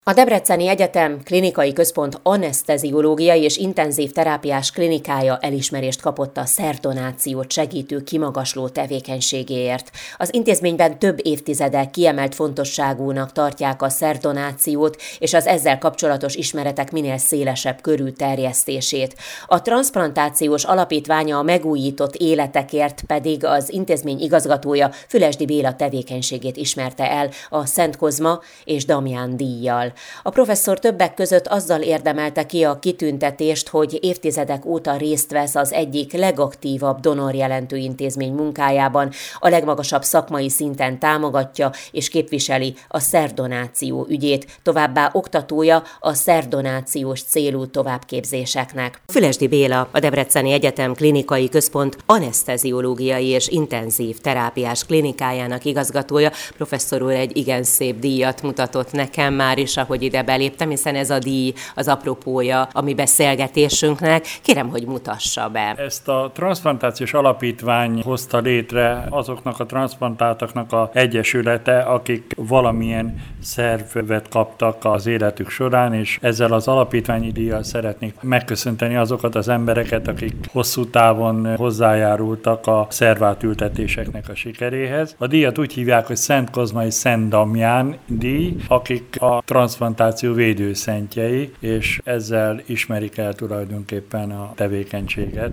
A Debreceni Egyetem Klinikai Központ aneszteziológiai és intenzív terápiás klinikája elismerést kapott a szerdonációt segítő kimagasló tevékenységéért. Az intézményben több évtizede kiemelt fontosságúnak tartják a szerdonációt és az ezzel kapcsolatos ismeretek minél szélesebb körű terjesztését. A transzplantációs alapítványa a megújított életekért pedig az intézmény igazgatója Fülesdi Béla tevékenységét ismerte el a Szent Kozma és Damján díjjal. A professzor többek között azzal érdemelte ki a kitüntetést, hogy évtizedek óta részt vesz az egyik legaktívabb donorjelentő intézmény munkájában, a legmagasabb szakmai szinten támogatja és képviseli a szerdonáció ügyét, továbbá oktatója a szerdonációs célú továbbképzéseknek. Fülesdi Béla, a Debreceni Egyetem Klinikai Központ aneszteziológiai és intenzív terápiás klinikájának igazgatója. Professzor úr egy igen szép díjat mutatott nekem már is, ahogy ide beléptem, hiszen ez a díj az apropója a mi beszélgetésünknek. Kérem, hogy mutassa be. Ezt a transzplantációs alapítvány hozta létre azoknak a transzplantáltaknak az egyesülete, akik valamilyen szervet kaptak az életük során, és ezzel az alapítványi díjjal szeretnék megköszönteni azokat az embereket, akik hosszú távon hozzájárultak a szervátültetéseknek a sikeréhez. A díjat úgy hívják, hogy Szent Kozma és Szent Damján díj, akik a transzplantáció védőszentjei, és ezzel ismerik el tulajdonképpen a tevékenységet.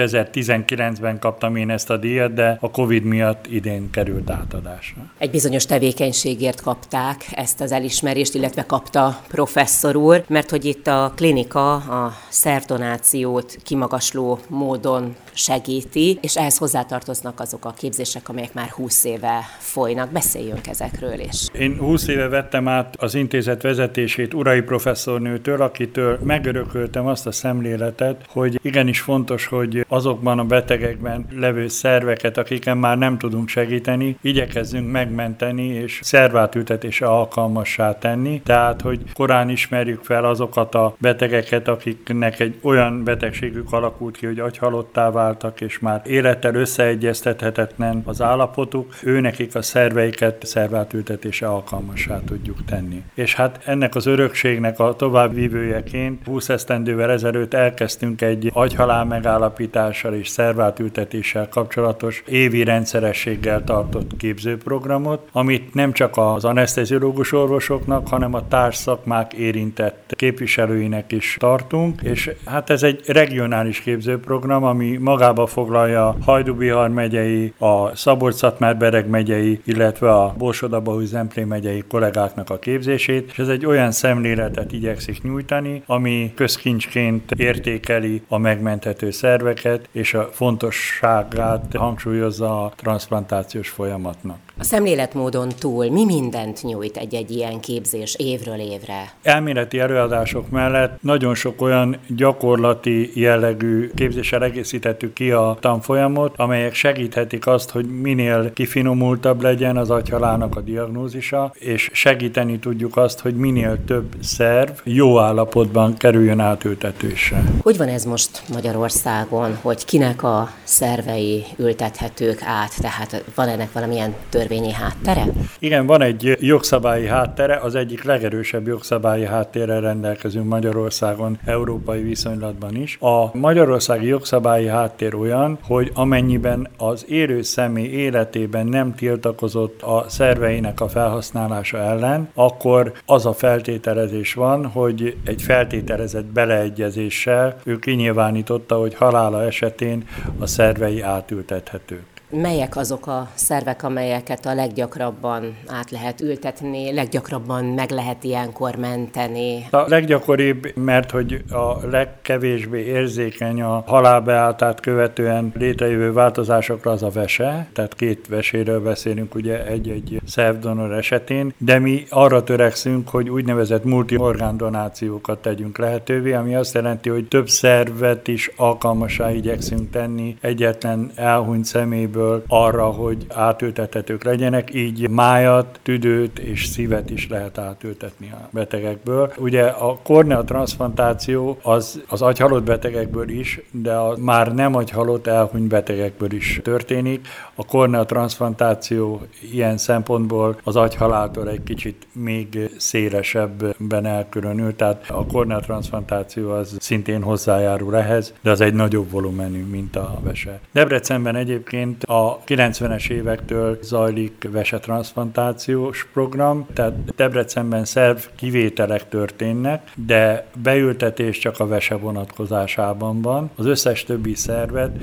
2019-ben kaptam én ezt a díjat, de a Covid miatt idén került átadásra. Egy bizonyos tevékenységért kapták ezt az elismerést, illetve kapta professzor úr, mert hogy itt a klinika a szerdonációt kimagasló módon segíti, és ehhez hozzátartoznak azok a képzések, amelyek már 20 éve folynak. Beszéljünk ezekről is. Én 20 éve vettem át az intézet vezetését Urai professzornőtől, akitől megörököltem azt a szemléletet, hogy igenis fontos, hogy azokban a betegekben levő szerveket, akiken már nem tudunk segíteni, igyekezzünk megmenteni és szervátültetésre alkalmassá tenni. Tehát, hogy korán ismerjük fel azokat a betegeket, akiknek egy olyan betegségük alakult ki, hogy agyhalottá váltak, és már élettel összeegyeztethetetlen az állapotuk, őnekik a szerveiket szervátültetésre alkalmassá tudjuk tenni. És hát ennek az örökségnek a továbbvívőjeként 20 esztendővel ezelőtt elkezdtünk egy agyhalál megállapítással és szervátültetéssel kapcsolatos évi rendszerességgel tartott képzőprogramot, amit nem csak az aneszteziológus orvosoknak, hanem a társszakmák érintett képviselőinek is tartunk, és hát ez egy regionális képzőprogram, ami magába foglalja Hajdú-Bihar megyei, a Szabolcs-Szatmár-Bereg megyei, illetve a Borsod-Abaúj-Zemplén megyei kollégáknak a képzését, és ez egy olyan szemléletet igyekszik nyújtani, ami közkincsként értékeli a megmenthető szerveket, és a fontosságát hangsúlyozza a transzplantációs folyamatnak. A szemléletmódon túl mi mindent nyújt egy ilyen képzés évről évre? Elméleti előadások mellett nagyon sok olyan gyakorlati jellegű képzéssel egészítettük ki a tanfolyamot, amelyek segíthetik azt, hogy minél kifinomultabb legyen az agyhalálnak a diagnózisa, és segíteni tudjuk azt, hogy minél több szerv jó állapotban kerüljön átültetésre. Hogy van ez most Magyarországon, hogy kinek a szervei ültethetők át? Tehát van ennek valamilyen törvényi háttere? Igen, van egy jogszabályi háttere, az egyik legerősebb jogszabályi háttérrel rendelkezünk Magyarországon, európai viszonylatban is. A magyarországi jogszabályi háttér olyan, hogy amennyiben az élő személy életében nem tiltakozott a szerveinek a felhasználása ellen, akkor az a feltételezés van, hogy egy feltételezett beleegyezéssel ő kinyilvánította, hogy halála esetén a szervei átültethetők. Melyek azok a szervek, amelyeket a leggyakrabban át lehet ültetni, leggyakrabban meg lehet ilyenkor menteni? A leggyakoribb, mert hogy a legkevésbé érzékeny a halálbeálltát követően létrejövő változásokra az a vese, tehát 2 veséről beszélünk ugye egy szervdonor esetén, de mi arra törekszünk, hogy úgynevezett multiorgándonációkat tegyünk lehetővé, ami azt jelenti, hogy több szervet is alkalmassá igyekszünk tenni egyetlen elhunyt személyből betegekből arra, hogy átültethetők legyenek, így májat, tüdőt és szívet is lehet átültetni a betegekből. Ugye a korneatranszplantáció az agyhalott betegekből is, de a már nem agyhalott elhunyt betegekből is történik. A korneatranszplantáció ilyen szempontból az agyhaláltól egy kicsit még szélesebben elkülönül, tehát a korneatranszplantáció az szintén hozzájárul ehhez, de az egy nagyobb volumenű, mint a vese. Debrecenben egyébként a 90-es évektől zajlik vesetranszplantációs program, tehát Debrecenben szerv kivételek történnek, de beültetés csak a vese vonatkozásában van. Az összes többi szervet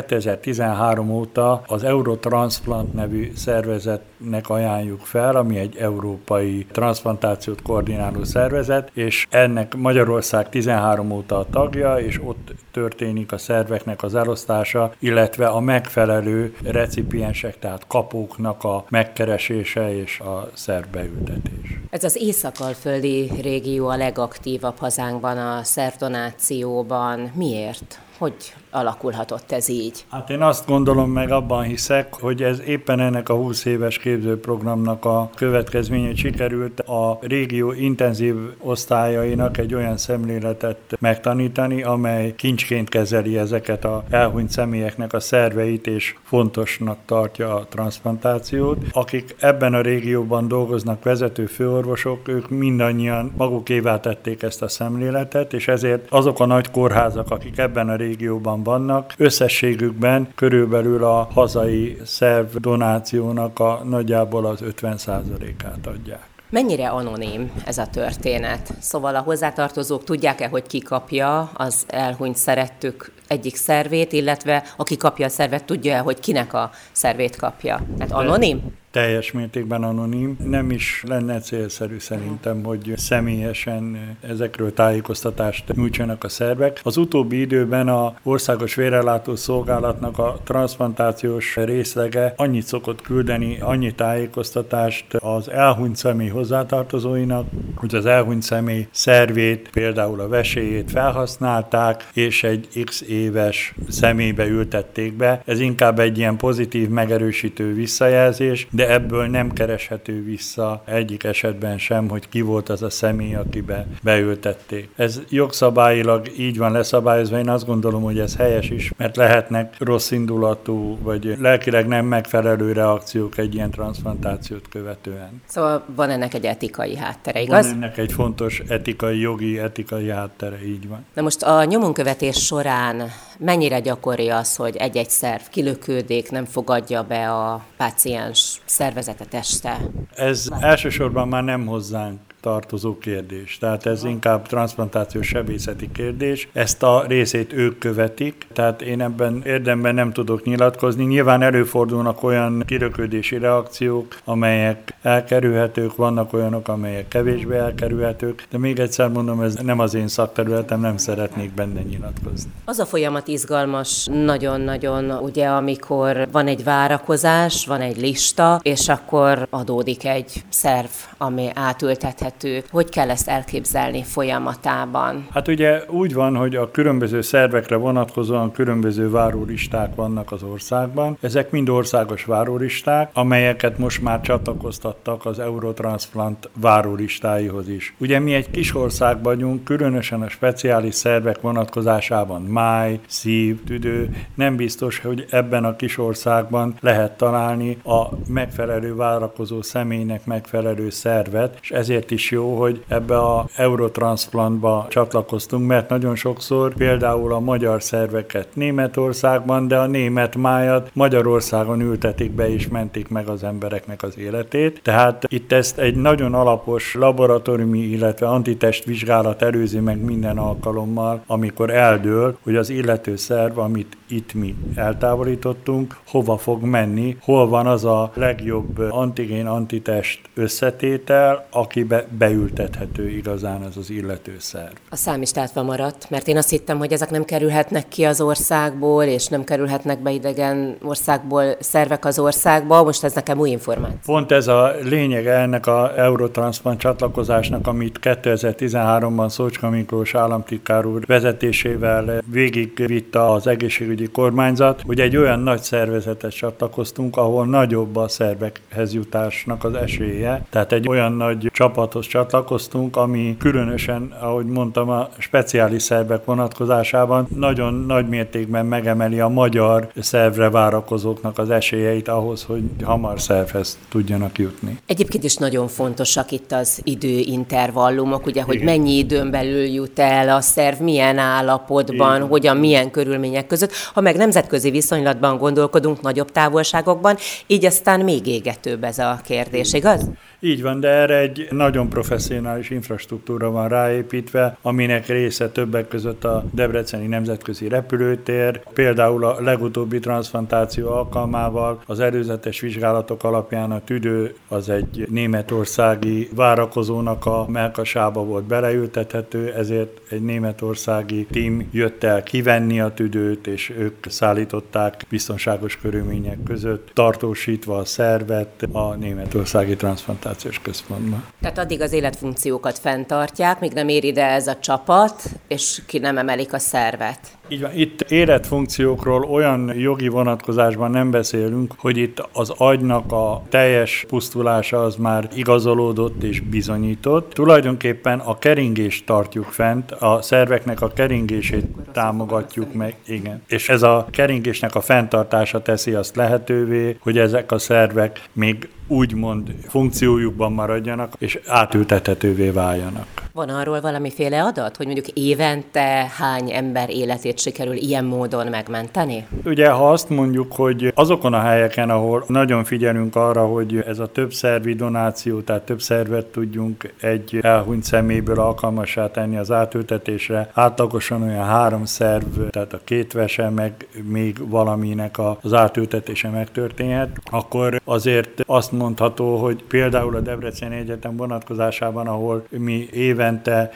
2013 óta az Eurotransplant nevű szervezetnek ajánljuk fel, ami egy európai transzplantációt koordináló szervezet, és ennek Magyarország 13 óta a tagja, és ott történik a szerveknek az elosztása, illetve a megfelelő recipiensek, tehát kapóknak a megkeresése és a szervbeültetés. Ez az észak-alföldi régió a legaktívabb hazánkban a szervdonációban. Miért? Hogy alakulhatott ez így? Hát én azt gondolom, meg abban hiszek, hogy ez éppen ennek a 20 éves képzőprogramnak a következménye, hogy sikerült a régió intenzív osztályainak egy olyan szemléletet megtanítani, amely kincsként kezeli ezeket az elhunyt személyeknek a szerveit, és fontosnak tartja a transzplantációt. Akik ebben a régióban dolgoznak, vezető főorvosok, ők mindannyian magukévá tették ezt a szemléletet, és ezért azok a nagy kórházak, akik ebben a régióban vannak, összességükben körülbelül a hazai szervdonációnak a nagyjából az 50%-át adják. Mennyire anonim ez a történet? Szóval a hozzátartozók tudják-e, hogy ki kapja az elhunyt szerettük egyik szervét, illetve aki kapja a szervet, tudja-e, hogy kinek a szervét kapja? Hát anonim? Teljes mértékben anonim. Nem is lenne célszerű szerintem, hogy személyesen ezekről tájékoztatást nyújtsanak a szervek. Az utóbbi időben az Országos Vérellátó Szolgálatnak a transzplantációs részlege annyit szokott küldeni, annyi tájékoztatást az elhunyt személy hozzátartozóinak, hogy az elhunyt személy szervét, például a veséjét felhasználták, és egy x éves személybe ültették be. Ez inkább egy ilyen pozitív, megerősítő visszajelzés, de ebből nem kereshető vissza egyik esetben sem, hogy ki volt az a személy, akibe beültették. Ez jogszabályilag így van leszabályozva, én azt gondolom, hogy ez helyes is, mert lehetnek rossz indulatú, vagy lelkileg nem megfelelő reakciók egy ilyen transzplantációt követően. Szóval van ennek egy etikai háttere, igaz? Van ennek egy fontos jogi etikai háttere, így van. Na most a nyomonkövetés során mennyire gyakori az, hogy egy-egy szerv kilökődik, nem fogadja be a páciens szervezete, teste? Ez elsősorban már nem hozzánk tartozó kérdés. Tehát ez inkább transzplantációs sebészeti kérdés. Ezt a részét ők követik, tehát én ebben érdemben nem tudok nyilatkozni. Nyilván előfordulnak olyan kiröködési reakciók, amelyek elkerülhetők, vannak olyanok, amelyek kevésbé elkerülhetők, de még egyszer mondom, ez nem az én szakterületem, nem szeretnék benne nyilatkozni. Az a folyamat izgalmas nagyon-nagyon, ugye, amikor van egy várakozás, van egy lista, és akkor adódik egy szerv, ami átültethető. Hogy kell ezt elképzelni folyamatában? Hát ugye úgy van, hogy a különböző szervekre vonatkozóan különböző várólisták vannak az országban. Ezek mind országos várólisták, amelyeket most már csatlakoztattak az Eurotransplant várólistáihoz is. Ugye mi egy kis ország vagyunk, különösen a speciális szervek vonatkozásában máj, szív, tüdő, nem biztos, hogy ebben a kis országban lehet találni a megfelelő várakozó személynek megfelelő szervet, és ezért is jó, hogy ebbe a Eurotransplantba csatlakoztunk, mert nagyon sokszor például a magyar szerveket Németországban, de a német májat Magyarországon ültetik be és mentik meg az embereknek az életét. Tehát itt ezt egy nagyon alapos laboratóriumi, illetve antitestvizsgálat előzi meg minden alkalommal, amikor eldől, hogy az illető szerv, amit itt mi eltávolítottunk, hova fog menni, hol van az a legjobb antigén-antitest összetétel, akibe beültethető igazán ez az illető szerv. A szám is tátva maradt, mert én azt hittem, hogy ezek nem kerülhetnek ki az országból, és nem kerülhetnek be idegen országból szervek az országba. Most ez nekem új információ. Pont ez a lényege ennek az Eurotransplant csatlakozásnak, amit 2013-ban Szócska Miklós államtitkár úr vezetésével végigvitte az egészségügyi kormányzat, hogy egy olyan nagy szervezethez csatlakoztunk, ahol nagyobb a szervekhez jutásnak az esélye. Tehát egy olyan nagy csapathoz csatlakoztunk, ami különösen, ahogy mondtam, a speciális szervek vonatkozásában nagyon nagy mértékben megemeli a magyar szervre várakozóknak az esélyeit ahhoz, hogy hamar szervhez tudjanak jutni. Egyébként is nagyon fontosak itt az időintervallumok, ugye, hogy mennyi időn belül jut el a szerv, milyen állapotban, hogyan, milyen körülmények között. Ha meg nemzetközi viszonylatban gondolkodunk, nagyobb távolságokban, így aztán még égetőbb ez a kérdés, igaz? Így van, de erre egy nagyon professzionális infrastruktúra van ráépítve, aminek része többek között a Debreceni Nemzetközi Repülőtér. Például a legutóbbi transzplantáció alkalmával az előzetes vizsgálatok alapján a tüdő az egy németországi várakozónak a mellkasába volt beleültethető, ezért egy németországi tím jött el kivenni a tüdőt, és ők szállították biztonságos körülmények között, tartósítva a szervet a németországi transzplantációs központban. Tehát addig az életfunkciókat fenntartják, míg nem ér ide ez a csapat, és ki nem emelik a szervet. Így van, itt életfunkciókról olyan jogi vonatkozásban nem beszélünk, hogy itt az agynak a teljes pusztulása az már igazolódott és bizonyított. Tulajdonképpen a keringést tartjuk fent, a szerveknek a keringését támogatjuk meg, igen. És ez a keringésnek a fenntartása teszi azt lehetővé, hogy ezek a szervek még úgymond funkciójukban maradjanak, és átültethetővé váljanak. Van arról valamiféle adat, hogy mondjuk évente hány ember életét sikerül ilyen módon megmenteni? Ugye, ha azt mondjuk, hogy azokon a helyeken, ahol nagyon figyelünk arra, hogy ez a több szervi donáció, tehát több szervet tudjunk egy elhunyt személyből alkalmassá tenni az átültetésre, átlagosan olyan 3 szerv, tehát a 2 vese, meg még valaminek az átültetése megtörténhet, akkor azért azt mondható, hogy például a Debreceni Egyetem vonatkozásában, ahol mi évente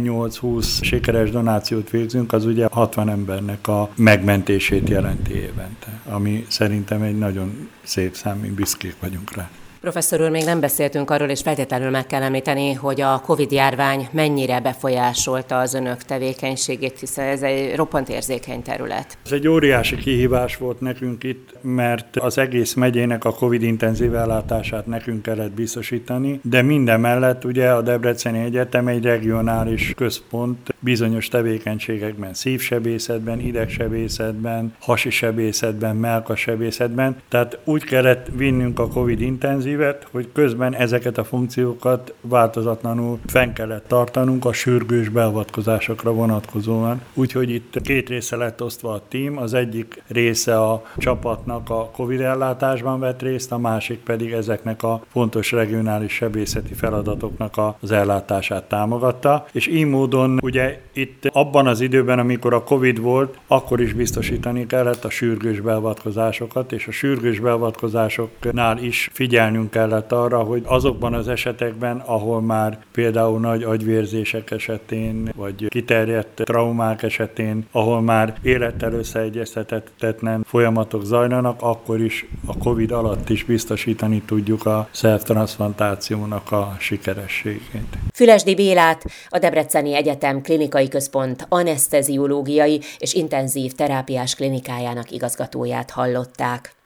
18-20 sikeres donációt végzünk, az ugye 60 embernek a megmentését jelenti évente, ami szerintem egy nagyon szép szám, mi büszkék vagyunk rá. Professzor úr, még nem beszéltünk arról, és feltétlenül meg kell említeni, hogy a Covid-járvány mennyire befolyásolta az önök tevékenységét, hiszen ez egy roppant érzékeny terület. Ez egy óriási kihívás volt nekünk itt, mert az egész megyének a Covid intenzív ellátását nekünk kellett biztosítani, de mindemellett ugye a Debreceni Egyetem egy regionális központ bizonyos tevékenységekben, szívsebészetben, idegsebészetben, hasisebészetben, mellkassebészetben, tehát úgy kellett vinnünk a Covid intenzív, hogy közben ezeket a funkciókat változatlanul fenn kellett tartanunk a sürgős beavatkozásokra vonatkozóan. Úgyhogy itt 2 része lett osztva a tím, az egyik része a csapatnak a Covid ellátásban vett részt, a másik pedig ezeknek a fontos regionális sebészeti feladatoknak az ellátását támogatta, és így módon ugye itt abban az időben, amikor a Covid volt, akkor is biztosítani kellett a sürgős beavatkozásokat, és a sürgős beavatkozásoknál is figyelnünk kellett arra, hogy azokban az esetekben, ahol már például nagy agyvérzések esetén, vagy kiterjedt traumák esetén, ahol már élettel összeegyeztethetetlen folyamatok zajlanak, akkor is a Covid alatt is biztosítani tudjuk a szervtranszplantációnak a sikerességét. Fülesdi Bélát, a Debreceni Egyetem Klinikai Központ aneszteziológiai és intenzív terápiás klinikájának igazgatóját hallották.